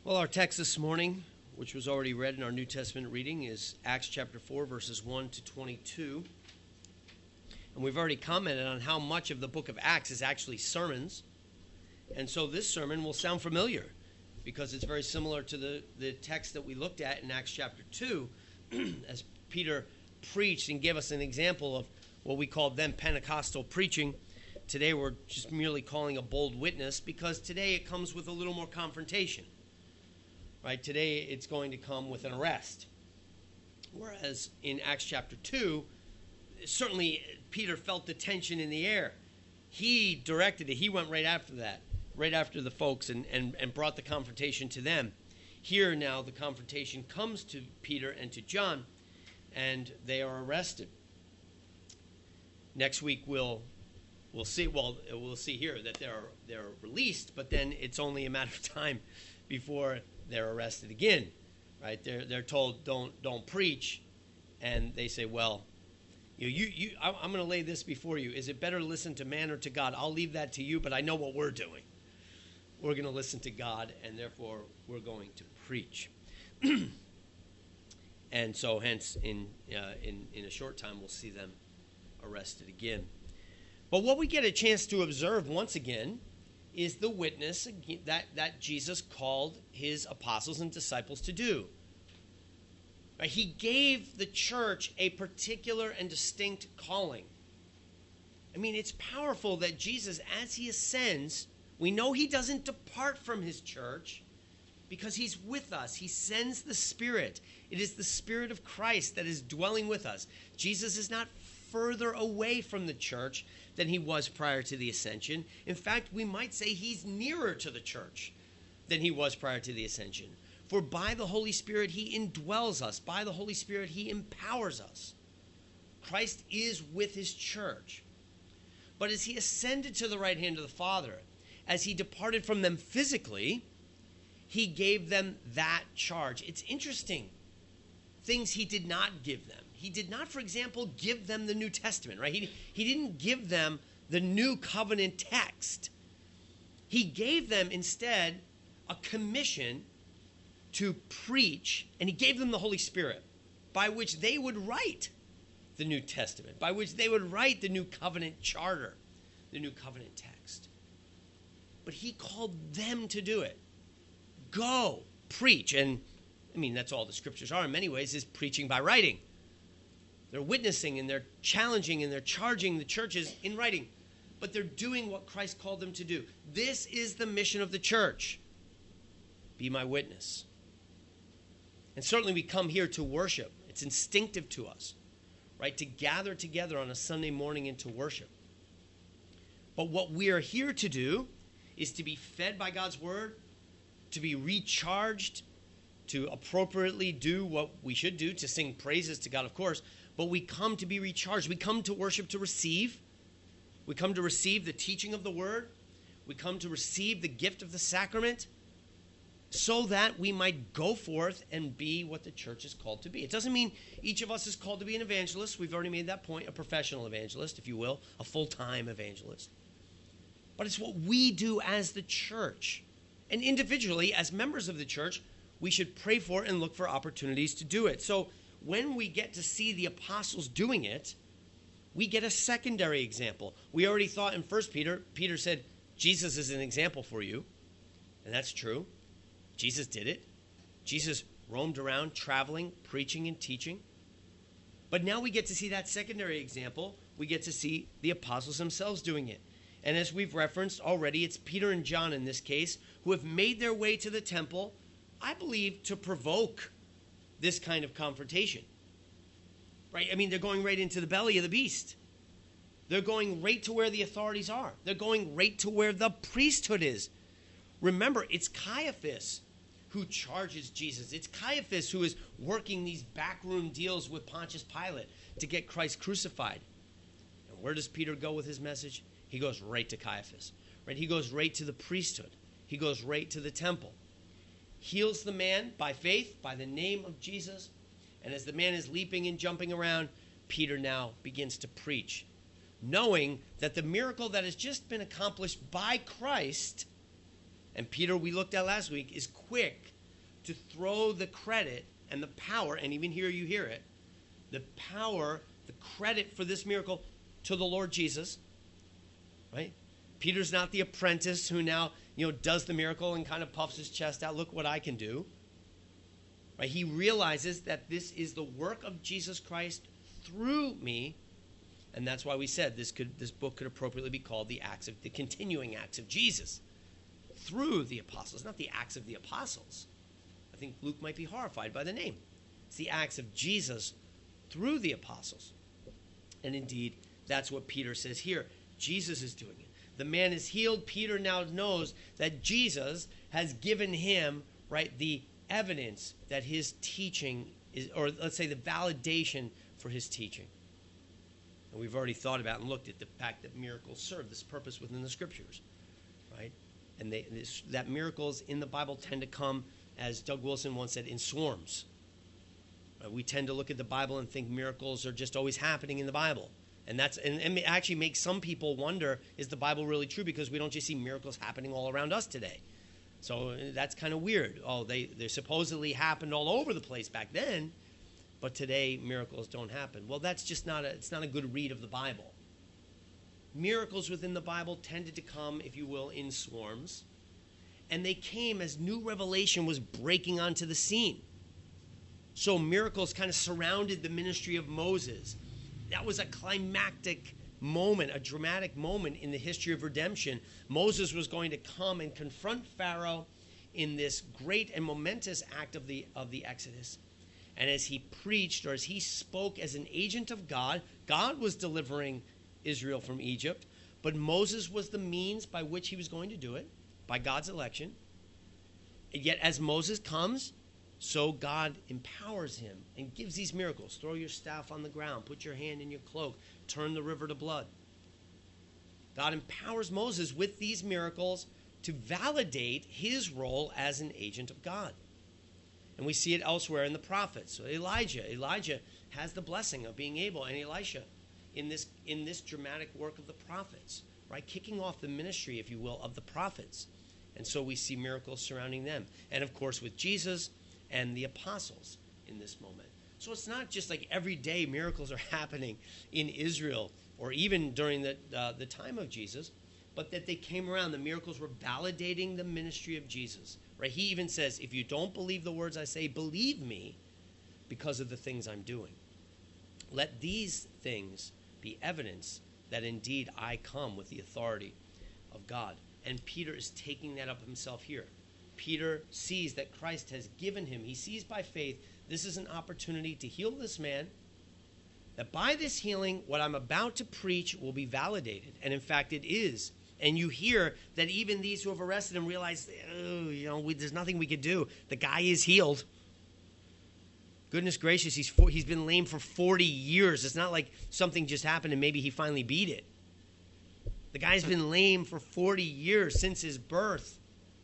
Well, our text this morning, which was already read in our New Testament reading, is Acts chapter 4, verses 1 to 22. And we've already commented on how much of the book of Acts is actually sermons. And so this sermon will sound familiar because it's very similar to the text that we looked at in Acts chapter 2 as Peter preached and gave us an example of what we called then Pentecostal preaching. Today we're just merely calling a bold witness because today it comes with a little more confrontation. Right? Today it's going to come with an arrest. Whereas in Acts chapter 2, certainly Peter felt the tension in the air. He directed it. He went right after that, right after the folks and brought the confrontation to them. Here now the confrontation comes to Peter and to John, and they are arrested. Next week we'll see. Well, we'll see here that they're released, but then it's only a matter of time before they're arrested again, right? They're told don't preach, and they say, well, I'm going to lay this before you. Is it better to listen to man or to God? I'll leave that to you, but I know what we're doing. We're going to listen to God, and therefore we're going to preach. And so, hence, in a short time, we'll see them arrested again. But what we get a chance to observe once again is the witness that Jesus called his apostles and disciples to do. He gave the church a particular and distinct calling. I mean, it's powerful that Jesus, as he ascends, we know he doesn't depart from his church because he's with us. He sends the Spirit. It is the Spirit of Christ that is dwelling with us. Jesus is not further away from the church than he was prior to the ascension. In fact, we might say he's nearer to the church than he was prior to the ascension. For by the Holy Spirit, he indwells us. By the Holy Spirit, he empowers us. Christ is with his church. But as he ascended to the right hand of the Father, as he departed from them physically, he gave them that charge. It's interesting. Things he did not give them. He did not, for example, give them the New Testament, right? He didn't give them the new covenant text. He gave them instead a commission to preach, and he gave them the Holy Spirit, by which they would write the New Testament, by which they would write the new covenant charter, the new covenant text. But he called them to do it. Go, preach. And, I mean, that's all the scriptures are in many ways, is preaching by writing. They're witnessing, and they're challenging, and they're charging the churches in writing. But they're doing what Christ called them to do. This is the mission of the church. Be my witness. And certainly we come here to worship. It's instinctive to us, right, to gather together on a Sunday morning and to worship. But what we are here to do is to be fed by God's word, to be recharged, to appropriately do what we should do, to sing praises to God, of course, but we come to be recharged. We come to worship to receive. We come to receive the teaching of the word. We come to receive the gift of the sacrament, so that we might go forth and be what the church is called to be. It doesn't mean each of us is called to be an evangelist. We've already made that point, a professional evangelist, if you will, a full-time evangelist. But it's what we do as the church. And individually, as members of the church, we should pray for and look for opportunities to do it. So when we get to see the apostles doing it, we get a secondary example. We already thought in 1 Peter, Peter said, Jesus is an example for you. And that's true. Jesus did it. Jesus roamed around traveling, preaching, and teaching. But now we get to see that secondary example. We get to see the apostles themselves doing it. And as we've referenced already, it's Peter and John in this case who have made their way to the temple, I believe, to provoke this kind of confrontation. Right? I mean, they're going right into the belly of the beast. They're going right to where the authorities are. They're going right to where the priesthood is. Remember, it's Caiaphas who charges Jesus. It's Caiaphas who is working these backroom deals with Pontius Pilate to get Christ crucified. And where does Peter go with his message? He goes right to Caiaphas. Right? He goes right to the priesthood. He goes right to the temple. Heals the man by faith, by the name of Jesus. And as the man is leaping and jumping around, Peter now begins to preach, knowing that the miracle that has just been accomplished by Christ, and Peter, we looked at last week, is quick to throw the credit and the power, and even here you hear it, the power, the credit for this miracle to the Lord Jesus, right? Peter's not the apprentice who now, does the miracle and kind of puffs his chest out. Look what I can do. Right? He realizes that this is the work of Jesus Christ through me, and that's why we said this book could appropriately be called the continuing acts of Jesus through the apostles, not the acts of the apostles. I think Luke might be horrified by the name. It's the acts of Jesus through the apostles. And indeed, that's what Peter says here. Jesus is doing it. The man is healed. Peter now knows that Jesus has given him, right, the evidence that his teaching is, or let's say the validation for his teaching. And we've already thought about and looked at the fact that miracles serve this purpose within the scriptures, right? And that miracles in the Bible tend to come, as Doug Wilson once said, in swarms. We tend to look at the Bible and think miracles are just always happening in the Bible. And it actually makes some people wonder, is the Bible really true? Because we don't just see miracles happening all around us today. So that's kind of weird. Oh, they supposedly happened all over the place back then, but today miracles don't happen. Well, that's just it's not a good read of the Bible. Miracles within the Bible tended to come, if you will, in swarms. And they came as new revelation was breaking onto the scene. So miracles kind of surrounded the ministry of Moses. That was a climactic moment, a dramatic moment in the history of redemption. Moses was going to come and confront Pharaoh in this great and momentous act of the Exodus. And as he preached, or as he spoke as an agent of God, God was delivering Israel from Egypt, but Moses was the means by which he was going to do it, by God's election. And yet as Moses comes, so God empowers him and gives these miracles. Throw your staff on the ground. Put your hand in your cloak. Turn the river to blood. God empowers Moses with these miracles to validate his role as an agent of God. And we see it elsewhere in the prophets. So Elijah has the blessing of being able, and Elisha, in this dramatic work of the prophets, right? Kicking off the ministry, if you will, of the prophets. And so we see miracles surrounding them. And of course with Jesus and the apostles in this moment. So it's not just like every day miracles are happening in Israel or even during the time of Jesus, but that they came around. The miracles were validating the ministry of Jesus. Right? He even says, if you don't believe the words I say, believe me because of the things I'm doing. Let these things be evidence that indeed I come with the authority of God. And Peter is taking that up himself here. Peter sees that Christ has given him. He sees by faith, this is an opportunity to heal this man, that by this healing, what I'm about to preach will be validated. And in fact, it is. And you hear that even these who have arrested him realize, there's nothing we could do. The guy is healed. Goodness gracious, he's been lame for 40 years. It's not like something just happened and maybe he finally beat it. The guy's been lame for 40 years since his birth.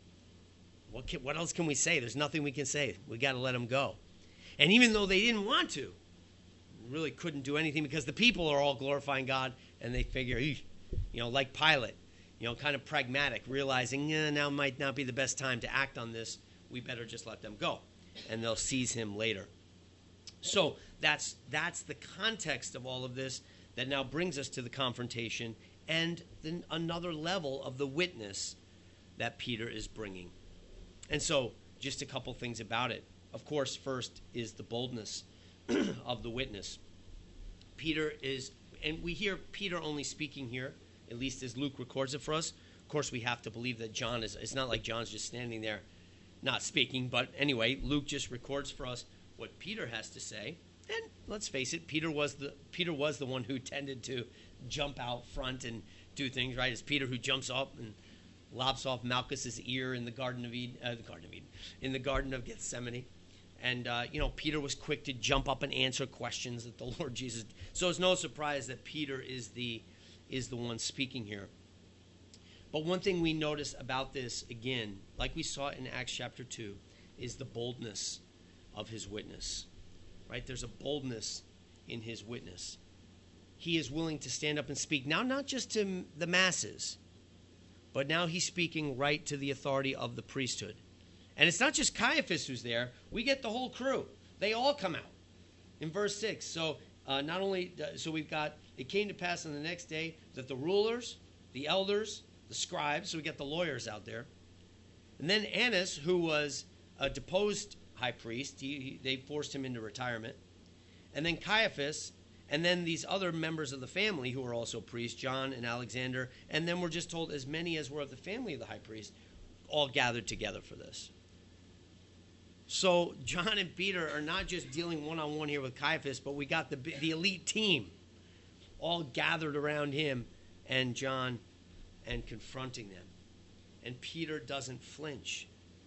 What else can we say? There's nothing we can say. We got to let him go. And even though they didn't want to, really couldn't do anything because the people are all glorifying God, and they figure, like Pilate, kind of pragmatic, realizing now might not be the best time to act on this. We better just let them go, and they'll seize him later. So that's the context of all of this that now brings us to the confrontation and then another level of the witness that Peter is bringing. And so just a couple things about it. Of course, first is the boldness of the witness. Peter is, and we hear Peter only speaking here, at least as Luke records it for us. Of course, we have to believe that John is, it's not like John's just standing there not speaking, but anyway, Luke just records for us what Peter has to say. And let's face it, Peter was the one who tended to jump out front and do things, right? It's Peter who jumps up and lops off Malchus's ear in the Garden of Eden, in the Garden of Gethsemane. And, Peter was quick to jump up and answer questions that the Lord Jesus. So it's no surprise that Peter is the one speaking here. But one thing we notice about this, again, like we saw in Acts chapter 2, is the boldness of his witness. Right? There's a boldness in his witness. He is willing to stand up and speak. Now, not just to the masses, but now he's speaking right to the authority of the priesthood. And it's not just Caiaphas who's there. We get the whole crew. They all come out in verse 6. So so we've got, it came to pass on the next day that the rulers, the elders, the scribes, so we got the lawyers out there. And then Annas, who was a deposed high priest, they forced him into retirement. And then Caiaphas, and then these other members of the family who were also priests, John and Alexander. And then we're just told as many as were of the family of the high priest all gathered together for this. So John and Peter are not just dealing one-on-one here with Caiaphas, but we got the elite team all gathered around him and John and confronting them. And Peter doesn't flinch.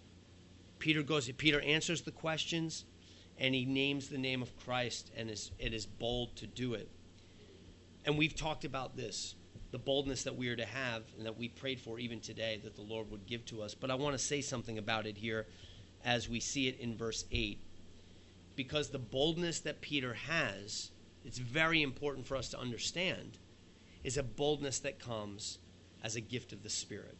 Peter answers the questions, and he names the name of Christ, and it is bold to do it. And we've talked about this, the boldness that we are to have and that we prayed for even today that the Lord would give to us. But I want to say something about it here as we see it in verse 8. Because the boldness that Peter has, it's very important for us to understand, is a boldness that comes as a gift of the Spirit.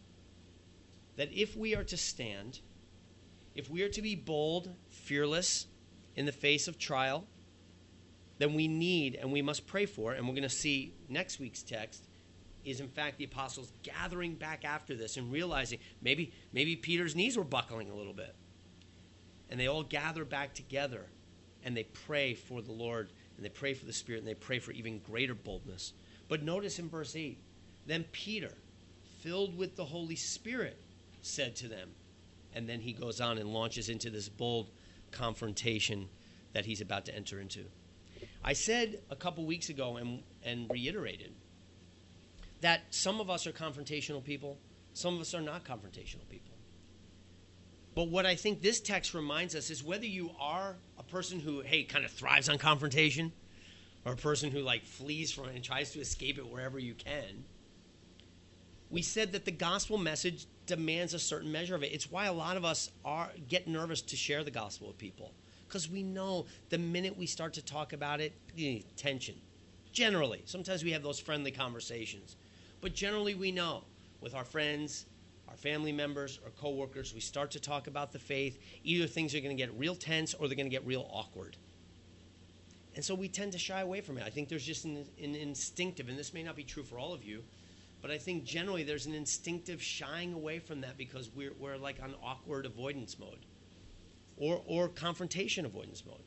That if we are to stand, if we are to be bold, fearless in the face of trial, then we need and we must pray for, and we're going to see next week's text, is in fact the apostles gathering back after this and realizing maybe Peter's knees were buckling a little bit. And they all gather back together and they pray for the Lord and they pray for the Spirit and they pray for even greater boldness. But notice in verse 8, then Peter, filled with the Holy Spirit, said to them. And then he goes on and launches into this bold confrontation that he's about to enter into. I said a couple weeks ago and reiterated that some of us are confrontational people, some of us are not confrontational people. But what I think this text reminds us is whether you are a person who, kind of thrives on confrontation, or a person who flees from it and tries to escape it wherever you can, we said that the gospel message demands a certain measure of it. It's why a lot of us get nervous to share the gospel with people, because we know the minute we start to talk about it, tension. Generally, sometimes we have those friendly conversations, but generally we know with our friends, our family members, our coworkers, we start to talk about the faith, either things are going to get real tense or they're going to get real awkward. And so we tend to shy away from it. I think there's just an instinctive, and this may not be true for all of you, but I think generally there's an instinctive shying away from that because we're on awkward avoidance mode or confrontation avoidance mode.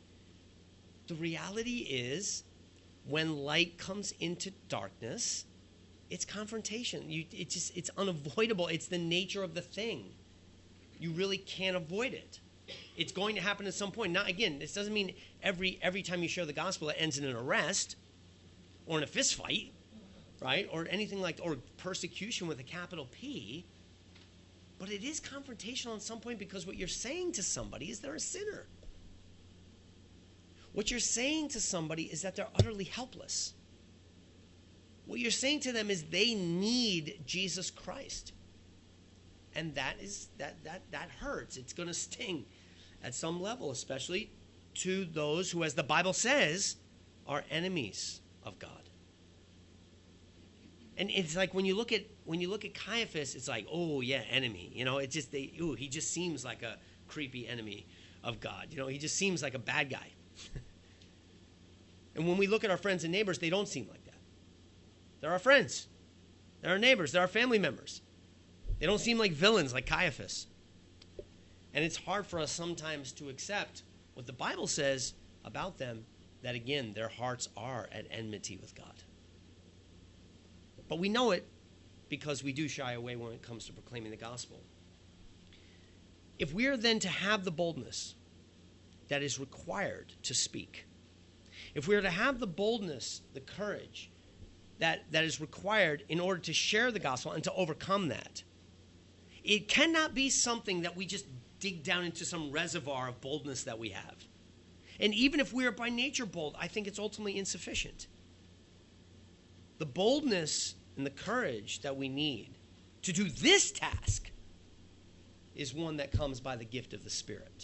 The reality is when light comes into darkness, it's confrontation. It's unavoidable. It's the nature of the thing. You really can't avoid it. It's going to happen at some point. Now, again, this doesn't mean every time you share the gospel it ends in an arrest or in a fist fight. Right? Or anything or persecution with a capital P. But it is confrontational at some point because what you're saying to somebody is they're a sinner. What you're saying to somebody is that they're utterly helpless. What you're saying to them is they need Jesus Christ. And that hurts. It's going to sting at some level, especially to those who, as the Bible says, are enemies of God. And it's when you look at Caiaphas, it's oh yeah, enemy. It's just he just seems like a creepy enemy of God. He just seems like a bad guy. And when we look at our friends and neighbors, they don't seem like that. They're our friends. They're our neighbors. They're our family members. They don't seem like villains like Caiaphas. And it's hard for us sometimes to accept what the Bible says about them, that again, their hearts are at enmity with God. But we know it because we do shy away when it comes to proclaiming the gospel. If we are then to have the boldness that is required to speak, if we are to have the boldness, the courage that is required in order to share the gospel and to overcome that, it cannot be something that we just dig down into some reservoir of boldness that we have. And even if we are by nature bold, I think it's ultimately insufficient. The boldness and the courage that we need to do this task is one that comes by the gift of the Spirit.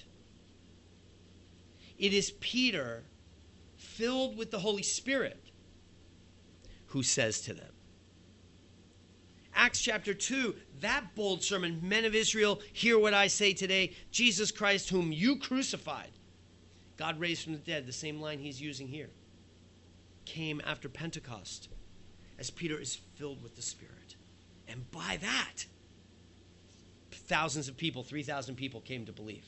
It is Peter, filled with the Holy Spirit, who says to them, Acts chapter 2, that bold sermon, men of Israel, hear what I say today. Jesus Christ, whom you crucified, God raised from the dead, the same line he's using here, came after Pentecost as Peter is filled with the Spirit. And by that, thousands of people, 3,000 people came to believe.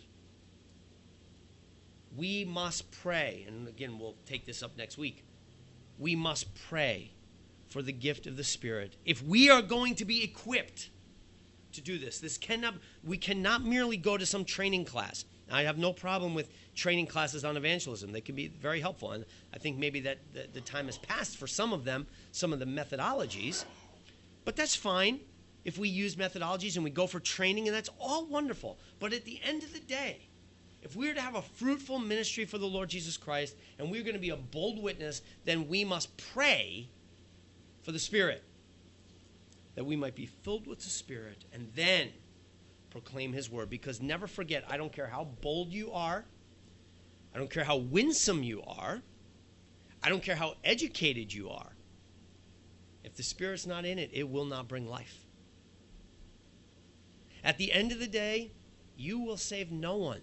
We must pray, and again, we'll take this up next week. We must pray for the gift of the Spirit. If we are going to be equipped to do this, we cannot merely go to some training class. I have no problem with training classes on evangelism. They can be very helpful. And I think maybe that the time has passed for some of them, some of the methodologies. But that's fine if we use methodologies and we go for training, and that's all wonderful. But at the end of the day, if we're to have a fruitful ministry for the Lord Jesus Christ and we're going to be a bold witness, then we must pray for the Spirit, that we might be filled with the Spirit and then proclaim his word. Because never forget, I don't care how bold you are, I don't care how winsome you are, I don't care how educated you are, if the Spirit's not in it, it will not bring life. At the end of the day, you will save no one.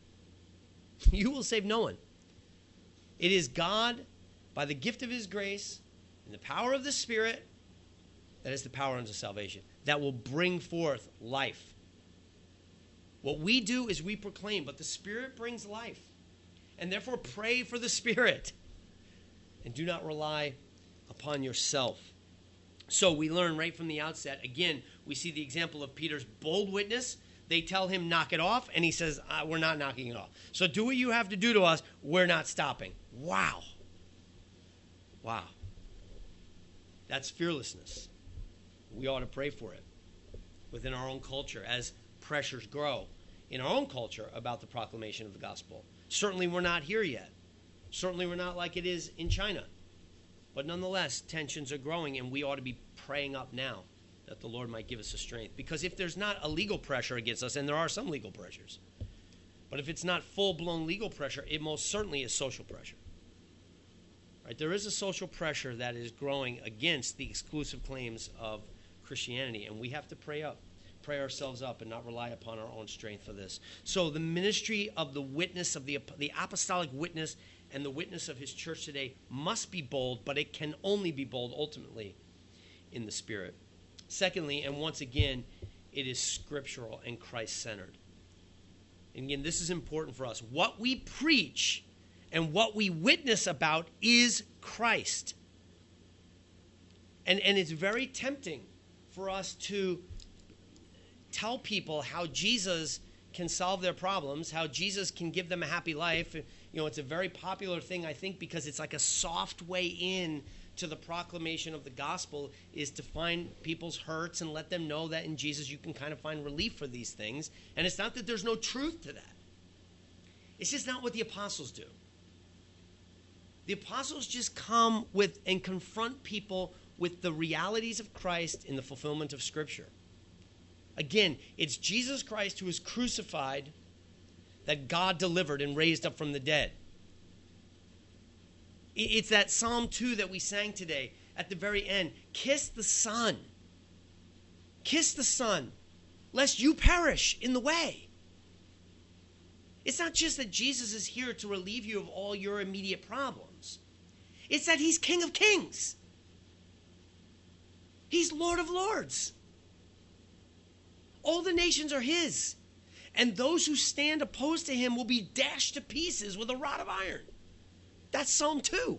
You will save no one. It is God, by the gift of his grace and the power of the Spirit, that is the power unto salvation, that will bring forth life. What we do is we proclaim, but the Spirit brings life. And therefore pray for the Spirit. And do not rely upon yourself. So we learn right from the outset, again, we see the example of Peter's bold witness. They tell him, knock it off, and he says, we're not knocking it off. So do what you have to do to us, we're not stopping. Wow. Wow. That's fearlessness. We ought to pray for it within our own culture as pressures grow in our own culture about the proclamation of the gospel. Certainly we're not here yet. Certainly we're not like it is in China. But nonetheless, tensions are growing, and we ought to be praying up now that the Lord might give us the strength. Because if there's not a legal pressure against us, and there are some legal pressures, but if it's not full-blown legal pressure, it most certainly is social pressure. Right? There is a social pressure that is growing against the exclusive claims of Christianity, and we have to pray ourselves up and not rely upon our own strength for this. So the ministry of the witness, of the apostolic witness and the witness of his church today must be bold, but it can only be bold ultimately in the Spirit. Secondly, and once again, it is scriptural and Christ-centered. And again, this is important for us. What we preach and what we witness about is Christ. And it's very tempting for us to tell people how Jesus can solve their problems, how Jesus can give them a happy life. You know, it's a very popular thing, I think, because it's like a soft way in to the proclamation of the gospel, is to find people's hurts and let them know that in Jesus you can kind of find relief for these things. And it's not that there's no truth to that. It's just not what the apostles do. The apostles just come with and confront people with the realities of Christ in the fulfillment of Scripture. Again, it's Jesus Christ who is crucified that God delivered and raised up from the dead. It's that Psalm 2 that we sang today at the very end. Kiss the Son. Kiss the Son, lest you perish in the way. It's not just that Jesus is here to relieve you of all your immediate problems. It's that he's King of Kings. He's Lord of Lords. All the nations are his. And those who stand opposed to him will be dashed to pieces with a rod of iron. That's Psalm 2.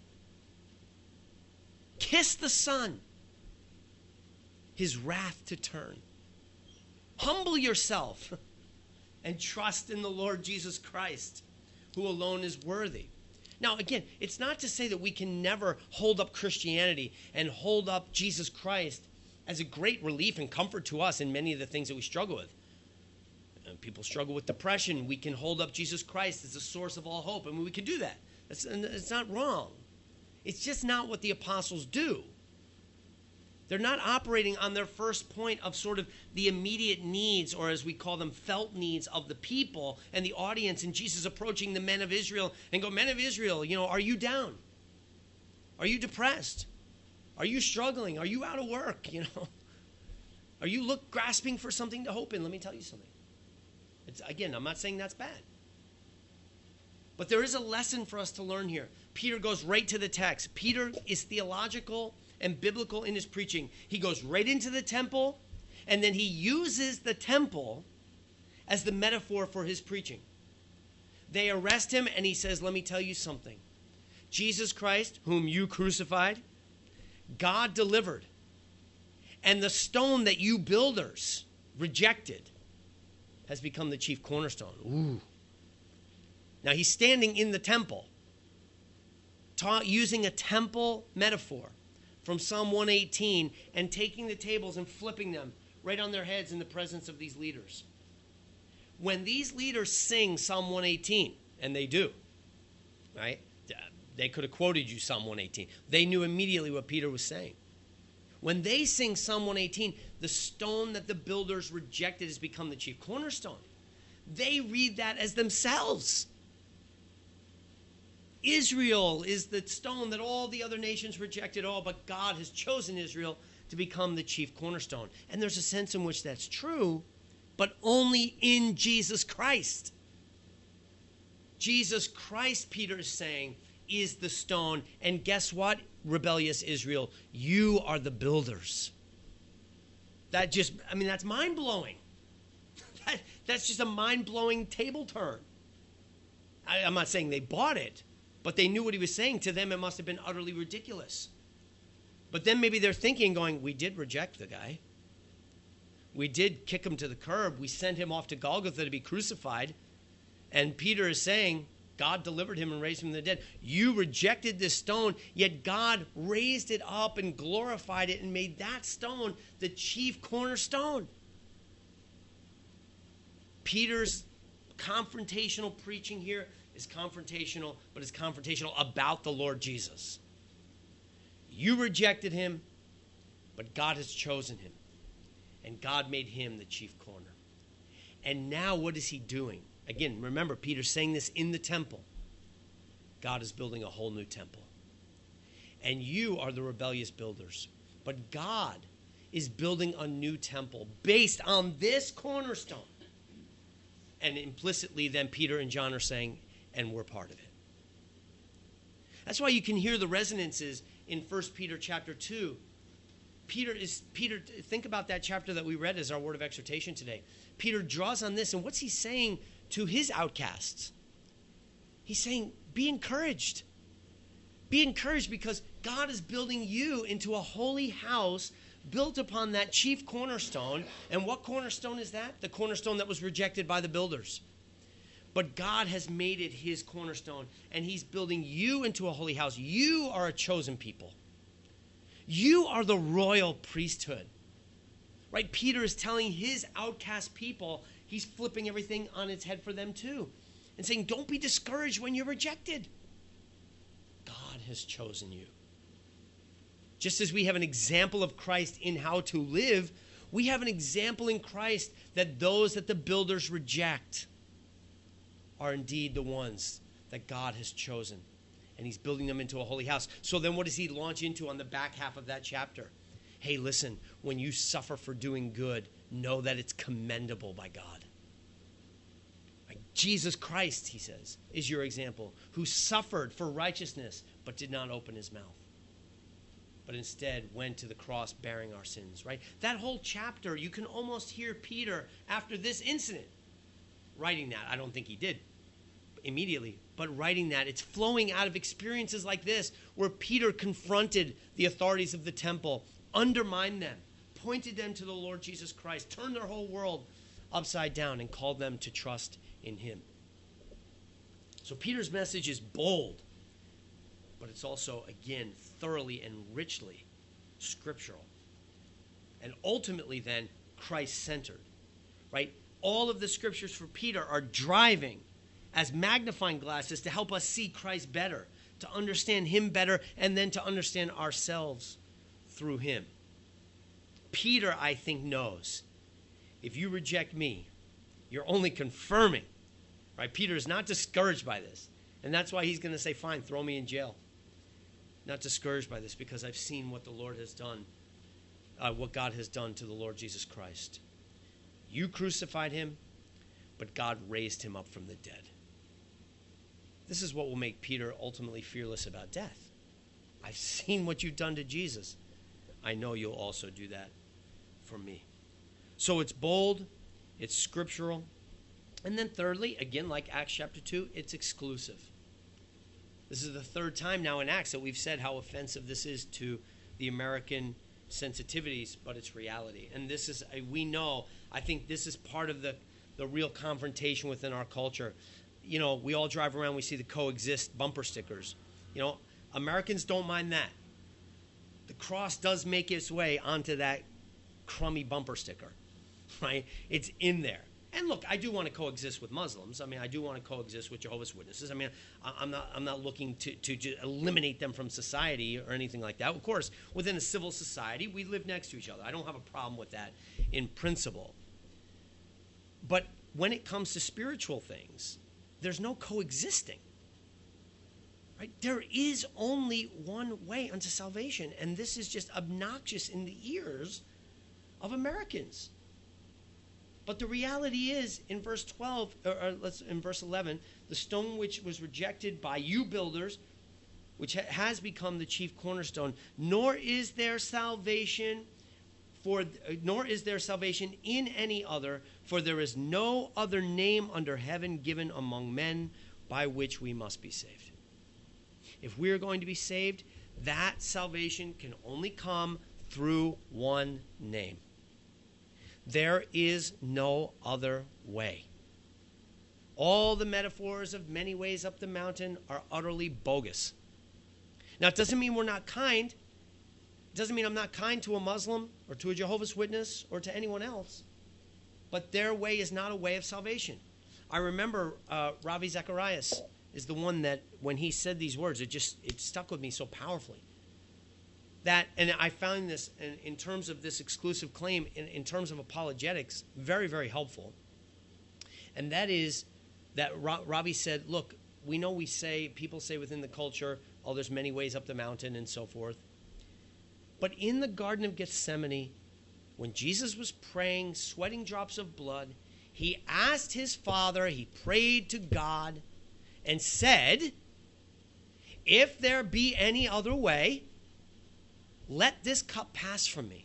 Kiss the Son, his wrath to turn. Humble yourself and trust in the Lord Jesus Christ, who alone is worthy. Now, again, it's not to say that we can never hold up Christianity and hold up Jesus Christ as a great relief and comfort to us in many of the things that we struggle with. People struggle with depression. We can hold up Jesus Christ as the source of all hope. I mean, we can do that. It's not wrong. It's just not what the apostles do. They're not operating on their first point of sort of the immediate needs, or as we call them, felt needs of the people and the audience, and Jesus approaching the men of Israel and go, men of Israel, are you down? Are you depressed? Are you struggling? Are you out of work? Are you grasping for something to hope in? Let me tell you something. Again, I'm not saying that's bad. But there is a lesson for us to learn here. Peter goes right to the text. Peter is theological and biblical in his preaching. He goes right into the temple, and then he uses the temple as the metaphor for his preaching. They arrest him, and he says, let me tell you something. Jesus Christ, whom you crucified, God delivered. And the stone that you builders rejected has become the chief cornerstone. Ooh. Now he's standing in the temple, using a temple metaphor from Psalm 118 and taking the tables and flipping them right on their heads in the presence of these leaders. When these leaders sing Psalm 118, and they do, right? They could have quoted you Psalm 118. They knew immediately what Peter was saying. When they sing Psalm 118, the stone that the builders rejected has become the chief cornerstone. They read that as themselves. Israel is the stone that all the other nations rejected, but God has chosen Israel to become the chief cornerstone. And there's a sense in which that's true, but only in Jesus Christ. Jesus Christ, Peter is saying, is the stone. And guess what, rebellious Israel? You are the builders. That's mind-blowing. That's just a mind-blowing table turn. I'm not saying they bought it, but they knew what he was saying. To them, it must have been utterly ridiculous. But then maybe they're thinking, going, we did reject the guy. We did kick him to the curb. We sent him off to Golgotha to be crucified. And Peter is saying, God delivered him and raised him from the dead. You rejected this stone, yet God raised it up and glorified it and made that stone the chief cornerstone. Peter's confrontational preaching here is confrontational, but it's confrontational about the Lord Jesus. You rejected him, but God has chosen him. And God made him the chief corner. And now what is he doing? Again, remember, Peter's saying this in the temple. God is building a whole new temple. And you are the rebellious builders. But God is building a new temple based on this cornerstone. And implicitly, then Peter and John are saying, and we're part of it. That's why you can hear the resonances in 1 Peter chapter 2. Peter, think about that chapter that we read as our word of exhortation today. Peter draws on this, and what's he saying to his outcasts? He's saying, be encouraged. Be encouraged because God is building you into a holy house built upon that chief cornerstone. And what cornerstone is that? The cornerstone that was rejected by the builders. But God has made it his cornerstone, and he's building you into a holy house. You are a chosen people. You are the royal priesthood. Right? Peter is telling his outcast people, he's flipping everything on its head for them too. And saying, don't be discouraged when you're rejected. God has chosen you. Just as we have an example of Christ in how to live, we have an example in Christ that those that the builders reject are indeed the ones that God has chosen. And he's building them into a holy house. So then what does he launch into on the back half of that chapter? Hey, listen, when you suffer for doing good, know that it's commendable by God. Like Jesus Christ, he says, is your example, who suffered for righteousness, but did not open his mouth, but instead went to the cross bearing our sins, right? That whole chapter, you can almost hear Peter after this incident writing that. I don't think he did immediately, but writing that. It's flowing out of experiences like this where Peter confronted the authorities of the temple, undermined them, pointed them to the Lord Jesus Christ, turned their whole world upside down, and called them to trust in him. So Peter's message is bold, but it's also, again, thoroughly and richly scriptural. And ultimately, then, Christ-centered, right? All of the scriptures for Peter are driving as magnifying glasses to help us see Christ better, to understand him better, and then to understand ourselves through him. Peter, I think, knows if you reject me, you're only confirming, right? Peter is not discouraged by this. And that's why he's going to say, fine, throw me in jail. Not discouraged by this because I've seen what the Lord has done what God has done to the Lord Jesus Christ. You crucified him, but God raised him up from the dead. This is what will make Peter ultimately fearless about death. I've seen what you've done to Jesus. I know you'll also do that for me. So it's bold, it's scriptural, and then thirdly, again, like Acts chapter 2, it's exclusive. This is the third time now in Acts that we've said how offensive this is to the American sensitivities, but it's reality. And this is, we know, I think this is part of the real confrontation within our culture. You know, we all drive around, we see the coexist bumper stickers. You know, Americans don't mind that. The cross does make its way onto that crummy bumper sticker, right? It's in there. And look, I do want to coexist with Muslims. I mean, I do want to coexist with Jehovah's Witnesses. I mean, I'm not looking to just eliminate them from society or anything like that. Of course, within a civil society, we live next to each other. I don't have a problem with that in principle. But when it comes to spiritual things, there's no coexisting. Right? There is only one way unto salvation, and this is just obnoxious in the ears of Americans. But the reality is, in verse 12, in verse 11, the stone which was rejected by you builders, which has become the chief cornerstone, nor is there salvation in any other, for there is no other name under heaven given among men by which we must be saved. If we are going to be saved, that salvation can only come through one name. There is no other way. All the metaphors of many ways up the mountain are utterly bogus. Now, it doesn't mean we're not kind. It doesn't mean I'm not kind to a Muslim or to a Jehovah's Witness or to anyone else. But their way is not a way of salvation. I remember Ravi Zacharias is the one that, when he said these words, it stuck with me so powerfully. And I found this, in terms of this exclusive claim, in terms of apologetics, very, very helpful. And that is that Ravi said, look, we know people say within the culture, oh, there's many ways up the mountain and so forth. But in the Garden of Gethsemane, when Jesus was praying, sweating drops of blood, he asked his Father, he prayed to God, and said, if there be any other way, let this cup pass from me.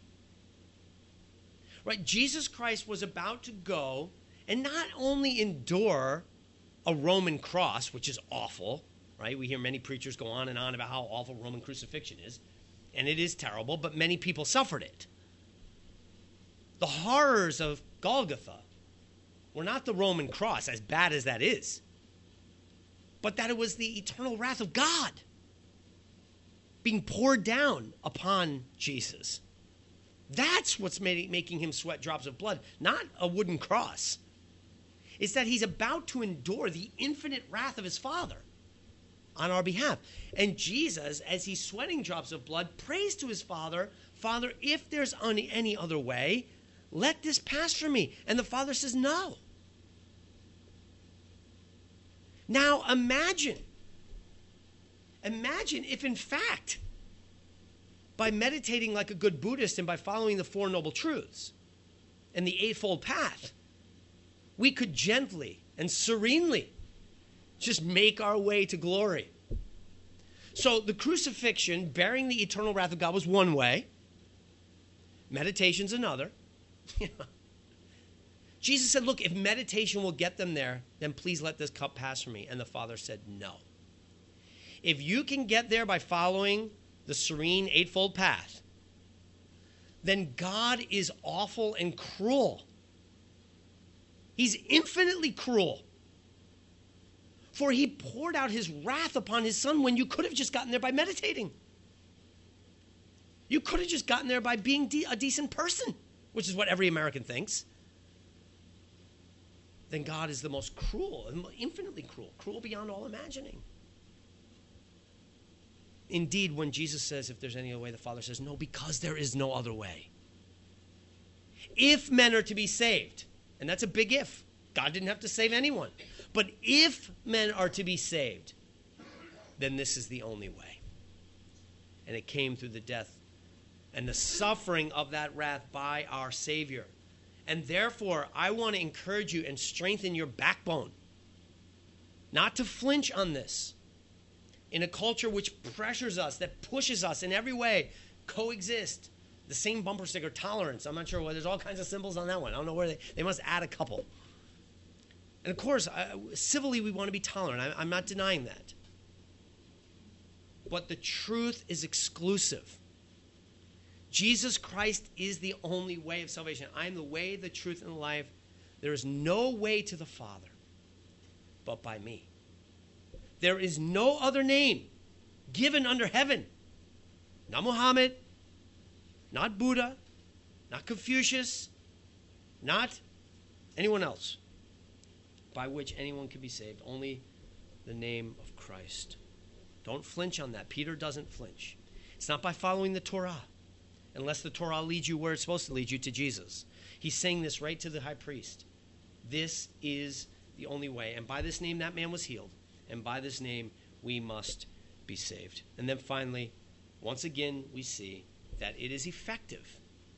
Right? Jesus Christ was about to go and not only endure a Roman cross, which is awful, right? We hear many preachers go on and on about how awful Roman crucifixion is, and it is terrible, but many people suffered it. The horrors of Golgotha were not the Roman cross, as bad as that is, but that it was the eternal wrath of God being poured down upon Jesus. That's what's making him sweat drops of blood, not a wooden cross. It's that he's about to endure the infinite wrath of his Father on our behalf. And Jesus, as he's sweating drops of blood, prays to his Father, Father, if there's any other way, let this pass from me. And the Father says, no. Now imagine if, in fact, by meditating like a good Buddhist and by following the Four Noble Truths and the Eightfold Path, we could gently and serenely just make our way to glory. So the crucifixion, bearing the eternal wrath of God, was one way. Meditation's another. Jesus said, look, if meditation will get them there, then please let this cup pass from me. And the Father said, no. If you can get there by following the serene Eightfold Path, then God is awful and cruel. He's infinitely cruel. For he poured out his wrath upon his Son when you could have just gotten there by meditating. You could have just gotten there by being a decent person, which is what every American thinks. Then God is the most cruel, infinitely cruel beyond all imagining. Indeed, when Jesus says, if there's any other way, the Father says, no, because there is no other way. If men are to be saved, and that's a big if. God didn't have to save anyone. But if men are to be saved, then this is the only way. And it came through the death and the suffering of that wrath by our Savior. And therefore, I want to encourage you and strengthen your backbone, not to flinch on this. In a culture which pressures us, that pushes us in every way, coexist. The same bumper sticker, tolerance. I'm not sure there's all kinds of symbols on that one. I don't know where they must add a couple. And of course, civilly, we want to be tolerant. I'm not denying that. But the truth is exclusive. Jesus Christ is the only way of salvation. I am the way, the truth, and the life. There is no way to the Father but by me. There is no other name given under heaven. Not Muhammad, not Buddha, not Confucius, not anyone else by which anyone can be saved. Only the name of Christ. Don't flinch on that. Peter doesn't flinch. It's not by following the Torah, unless the Torah leads you where it's supposed to lead you, to Jesus. He's saying this right to the high priest. This is the only way. And by this name, that man was healed. And by this name, we must be saved. And then finally, once again, we see that it is effective.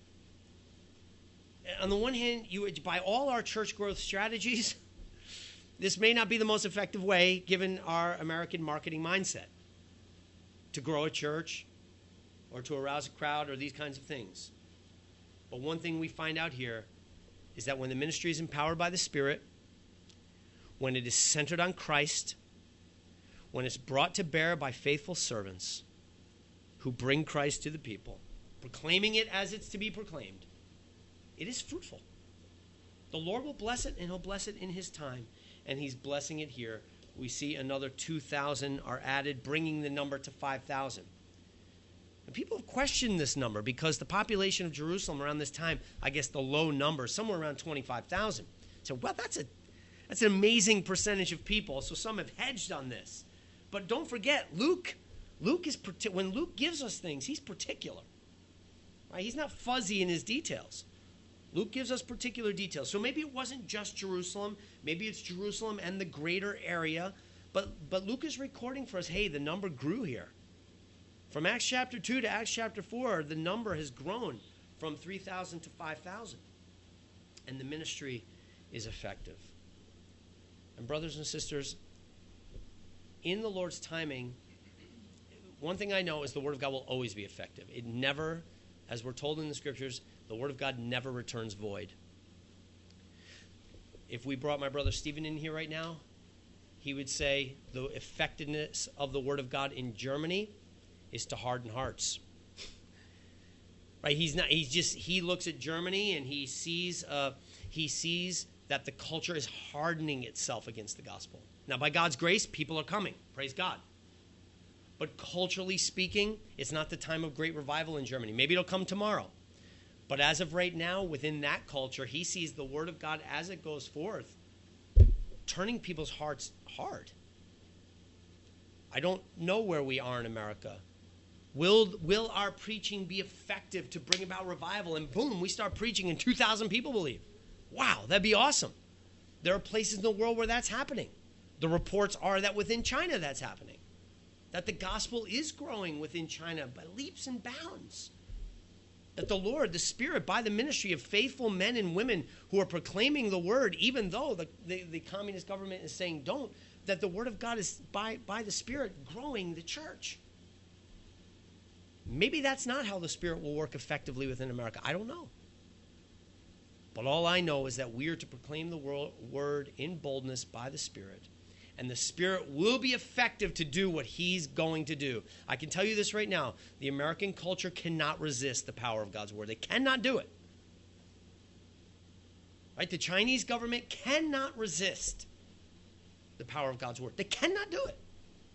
On the one hand, by all our church growth strategies, this may not be the most effective way, given our American marketing mindset, to grow a church or to arouse a crowd or these kinds of things. But one thing we find out here is that when the ministry is empowered by the Spirit, when it is centered on Christ, when it's brought to bear by faithful servants who bring Christ to the people, proclaiming it as it's to be proclaimed, it is fruitful. The Lord will bless it, and he'll bless it in his time, and he's blessing it here. We see another 2,000 are added, bringing the number to 5,000. And people have questioned this number because the population of Jerusalem around this time, I guess the low number, somewhere around 25,000. So, well, that's an amazing percentage of people. So some have hedged on this. But don't forget, Luke is when Luke gives us things, he's particular. Right? He's not fuzzy in his details. Luke gives us particular details. So maybe it wasn't just Jerusalem. Maybe it's Jerusalem and the greater area. But Luke is recording for us, hey, the number grew here. From Acts chapter 2 to Acts chapter 4, the number has grown from 3,000 to 5,000. And the ministry is effective. And brothers and sisters, in the Lord's timing, one thing I know is the Word of God will always be effective. It never, as we're told in the Scriptures, the Word of God never returns void. If we brought my brother Stephen in here right now, he would say the effectiveness of the Word of God in Germany is to harden hearts. Right? He looks at Germany and he sees that the culture is hardening itself against the gospel. Now, by God's grace, people are coming. Praise God. But culturally speaking, it's not the time of great revival in Germany. Maybe it'll come tomorrow. But as of right now, within that culture, he sees the Word of God as it goes forth, turning people's hearts hard. I don't know where we are in America. Will our preaching be effective to bring about revival? And boom, we start preaching and 2,000 people believe. Wow, that'd be awesome. There are places in the world where that's happening. The reports are that within China that's happening. That the gospel is growing within China by leaps and bounds. That the Lord, the Spirit, by the ministry of faithful men and women who are proclaiming the word, even though the communist government is saying don't, that the word of God is by the Spirit growing the church. Maybe that's not how the Spirit will work effectively within America. I don't know. But all I know is that we are to proclaim the word in boldness by the Spirit. And the Spirit will be effective to do what he's going to do. I can tell you this right now. The American culture cannot resist the power of God's word. They cannot do it. Right? The Chinese government cannot resist the power of God's word. They cannot do it.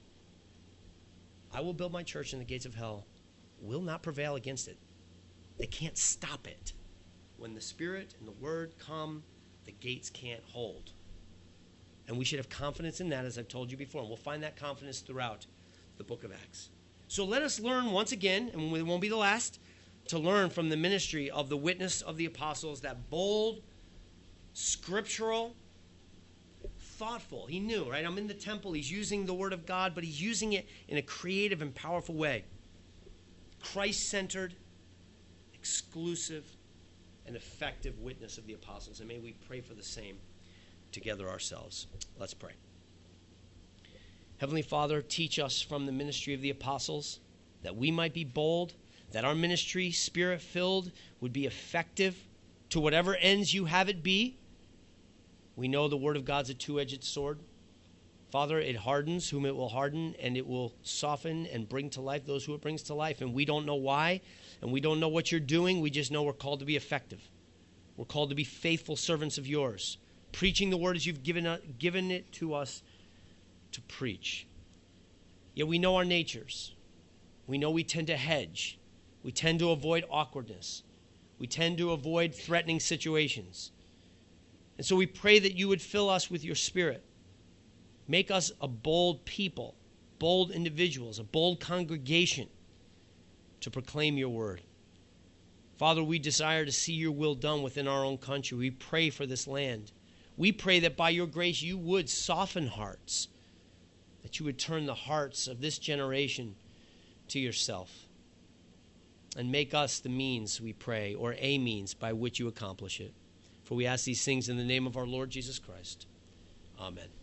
I will build my church, and the gates of hell will not prevail against it. They can't stop it. When the Spirit and the word come, the gates can't hold. And we should have confidence in that, as I've told you before. And we'll find that confidence throughout the book of Acts. So let us learn once again, and it won't be the last, to learn from the ministry of the witness of the apostles, that bold, scriptural, thoughtful. He knew, right? I'm in the temple. He's using the word of God, but he's using it in a creative and powerful way. Christ-centered, exclusive and effective witness of the apostles. And may we pray for the same together ourselves. Let's pray. Heavenly Father, teach us from the ministry of the apostles that we might be bold, that our ministry, Spirit-filled, would be effective to whatever ends you have it be. We know the Word of God's a two-edged sword. Father, it hardens whom it will harden, and it will soften and bring to life those who it brings to life. And we don't know why, and we don't know what you're doing. We just know we're called to be effective. We're called to be faithful servants of yours, preaching the word as you've given it to us to preach. Yet we know our natures. We know we tend to hedge. We tend to avoid awkwardness. We tend to avoid threatening situations. And so we pray that you would fill us with your Spirit. Make us a bold people, bold individuals, a bold congregation to proclaim your word. Father, we desire to see your will done within our own country. We pray for this land. We pray that by your grace you would soften hearts, that you would turn the hearts of this generation to yourself, and make us the means, we pray, or a means by which you accomplish it. For we ask these things in the name of our Lord Jesus Christ. Amen.